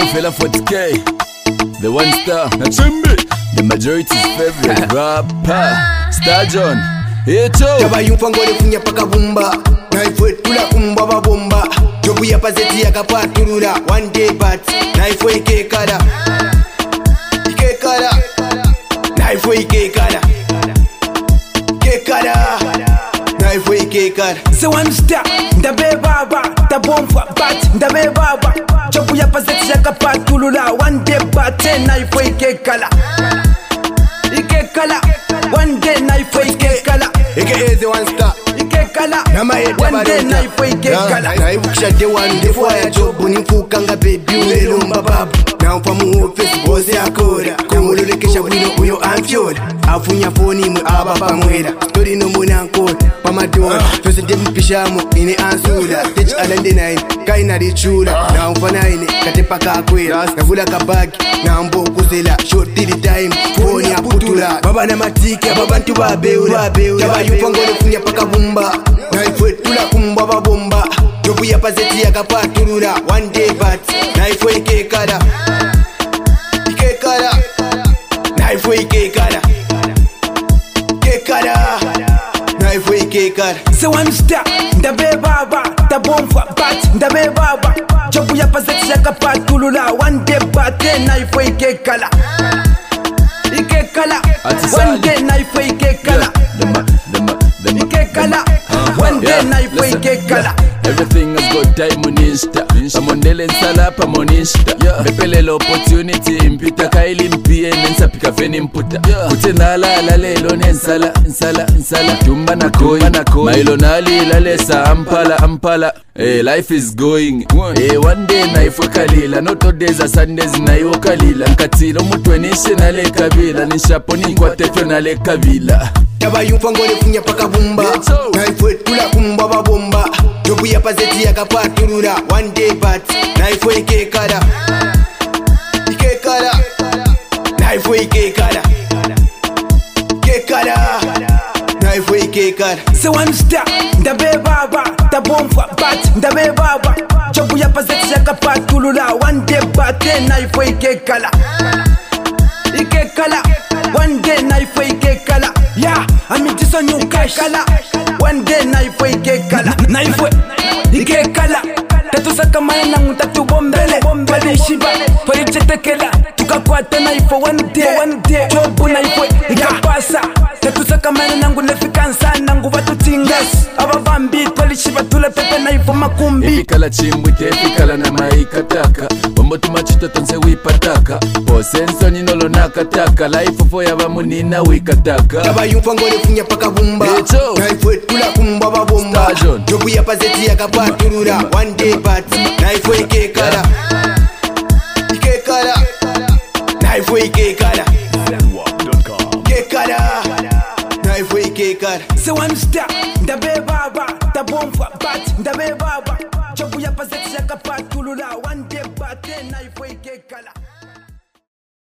fella 40K, the one star, Nachimbi, the majority's favorite rapper, Star John. Yaba yumfango lefunya paka bumba naifwe tula kumba babomba jobu ya pazeti ya kapaturura one day but naifwe ikekala naifwe ikekala naifwe ikekala se one star ndabe baba tabomfa but ndabe baba jobu ya pazeti ya kapaturura one day but naifwe ikekala one day naifwe ikekala the one star one day naifwe ikekala naivukisha day one day for ya jobu nimfukanga baby ulelomba babu naumfa mu office boss yakora kumulolekesha bwino uyo amfyola afunya phone mwe aba pamwera story no munankora pamadona fese ndimpishamu ine ansula teach alande nine kaina richula naumfa nine katepa kakwera navula kabagi nambo kuzela short time phone ya putula baba na matike babantu babeula yaba yumfango lefunya paka bumba naifwe tula kumba babomba jobu ya pazeti ya kapaturura one day but naifwe ikekala naifwe ikekala naifwe ikekala se one star ndabe baba tabomfa but ndabe baba jobu ya pazeti ya kapaturura one day but naifwe ikekala one day naifwe ikekala one day naifwe ikekala. Everything has got time on Insta. Pamondele nsala pamonista. Mepelele opportunity impita kaili mpie nensapika feni mputa. Kutena ala lelo nensala tumba na koi mailo nali lale sa ampala. Life is going. One day naifwe kalila. Noto days a Sundays naiwo kalila. Nkatilo mutwenishe nale kabila. Nishaponi kwa tefyo nale kabila. Yaba yumfango lefunya paka bumba naifwe tula kumba babomba jobu ya pazeti ya kapaturura one day but naifwe ikekala naifwe ikekala naifwe ikekala se one star ndabe baba tabomfa but ndabe baba jobu ya pazeti ya kapaturura one day but naifwe ikekala one day naifwe ikekala yeah amitiso nyukekala one day naifwe ikekala naifwe ikekala tatusaka mana ngutatu bombele badishiba parichetekela tukakwata naifwe one day jobu naifwe ikapasa tatusaka mana nangu nefikansa nangu batutingas abavambi twalishiba tule pepe naifwe makumbi efikala chimbwite efikala na maikataka bombo tumachito tonse wipataka posensoni nolo nakataka life fo yaba munina wikataka yaba yumfango lefunya paka bumba naifwe tula kumba babomba jobu ya pazeti ya kapaturura one day but naifwe ikekala naifwe ikekala naifwe ikekala se one star ndabe baba tabomfa but ndabe baba jobu ya pazeti ya kapaturura